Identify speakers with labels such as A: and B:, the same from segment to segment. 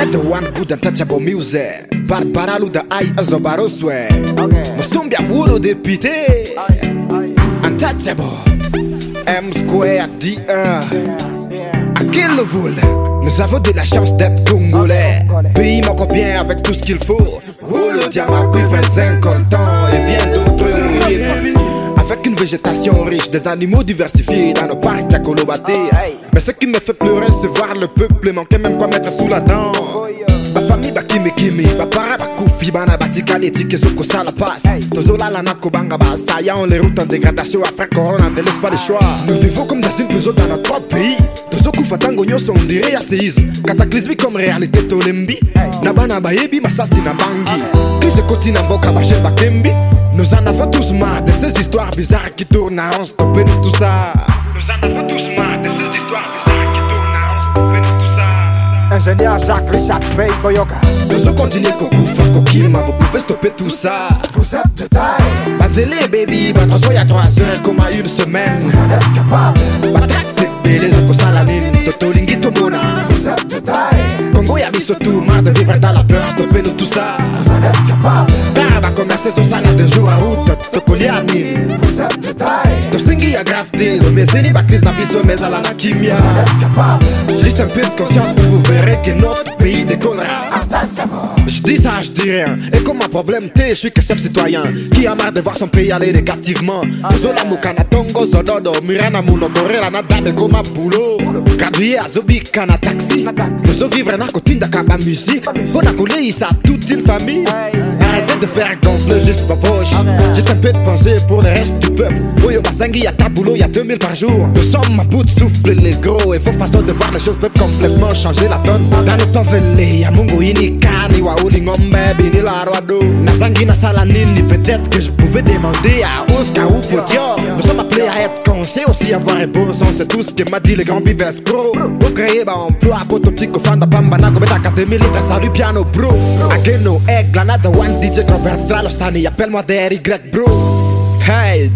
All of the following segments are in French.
A: the one good untouchable music. Barbaralu da ai azobaroswe. Musumbia wulu dépité. Untouchable. M Square D1. À quel vol? Nous avons de la chance d'être congolais. Pays manque bien avec tout ce qu'il faut. Le diamant qui fait 50 ans et bien d'autres. Avec une végétation riche, des animaux diversifiés dans nos parcs à Kolobaté. Mais ce qui me fait pleurer, c'est voir le peuple manquer même quoi mettre sous la dent. Ma famille ba kimi, ma para ba koufi, bana batika l'éthique et zoko ça la passe. Tozola la nako banga ba saillant les routes en dégradation afin corona ne laisse pas le choix. Nous vivons comme dans une prison dans notre propre pays. Tozoku fatango nyoso on dirait ya séisme. Cataclysmique comme réalité tolembi. Nabana ba yebi masasi na bangi. Qui se continue en boka ba ba kembi. Nous en avons tous marre de ces histoires bizarres qui tournent à rond, stoppez-nous tout ça. Nous en avons tous marre de ces histoires bizarres qui tournent à rond, stoppez-nous tout ça. Ingénieur Jacques Richard Bey Boyoka. Nous continuons Kokoufa Kokima, vous pouvez stopper tout ça. Vous êtes de taille. Bazélé baby, votre il y a 3 heures comme à une semaine. Vous en êtes capable. Batrax c'est bélé, Zoko Salamine, Toto Lingi Tomona. Vous êtes de taille. Congo y'a mis surtout marre de vivre dans la peur, stoppez-nous tout ça. Vous en êtes capable. Taraba commencer son salade de jour à route, Tokoli à Nîmes. Vous êtes de taille. Tosingi a gravité, le meseni bakris na biso mais à la nakimia. Vous êtes capable. Juste un peu de conscience pour vous verrez que notre pays déconnera. Je dis ça, je dis rien. Et comme ma problème t'es, je suis que chef citoyen qui a marre de voir son pays aller négativement. Zola Mukana Tongo Zododo, Mirana Muno Correra Nadame comme un boulot. Gradué à Zobi Kana Taxi. Nous vivre dans côté de Kaba musique. On a collé ça toute une famille. Arrêtez de faire gonfler juste ma poche. Juste un peu de pensée pour le reste du peuple. Oyo Basangi y'a ta boulot, y'a 2000 par jour. Nous sommes à bout de souffle les gros. Et vos façons de voir les choses peuvent complètement changer la donne. Dans le temps velé, y'a Mungo Inikani, Waouli Ngombe, Bini Larwado. Nazangi Nasala Nini, peut-être que je pouvais demander à Oscar ou Fodio. Nous sommes appelés à être conscients, aussi avoir un bon sens. C'est tout ce que m'a dit le grand Bivès Pro. Pour créer bah emploi, Potoptico, Fanda Pamba, Nago, Académie, litre, salut, piano, bro. Ageno, egg, granada, one DJ, Robert Dralosani, appelle-moi DRY, bro. Hey,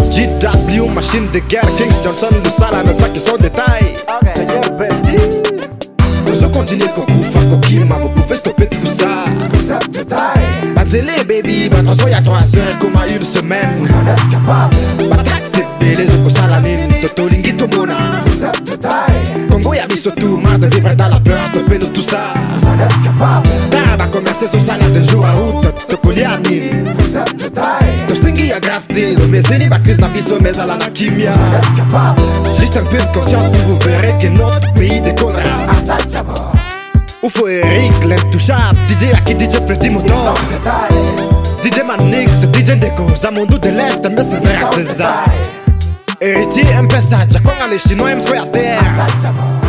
A: GW, machine de guerre, Kings Johnson, de Salah, n'est-ce pas qu'ils sont détails? Seigneur Bendy. Nous continuons Kokoufa Kokima, vous pouvez stopper tout ça. Vous êtes de taille. Bazélé baby, votre il y a 3 heures comme à une semaine. Vous en êtes capable. Batrax c'est bélé, Zoko Salamine, Toto Lingi Tomona. Vous êtes de taille. Congo y'a mis surtout marre de vivre dans la peur, stoppez-nous tout ça. Vous en êtes capable. Taraba commencer son salade de jour à route, Tokoli à Nîmes. Vous êtes de taille. Tosingi a gravité, le meseni bakris na biso mais à la nakimia. Vous êtes capable. Juste un peu de conscience et vous verrez que notre pays déconnera. Oufo Eric, l'intouchable, DJ Aki, DJ Freddy Motor. DJ Manix, DJ Deco, Zamondou de l'Est, mais c'est César. Héritier, un peu ça, Jaconga les Chinois, M Square Terre.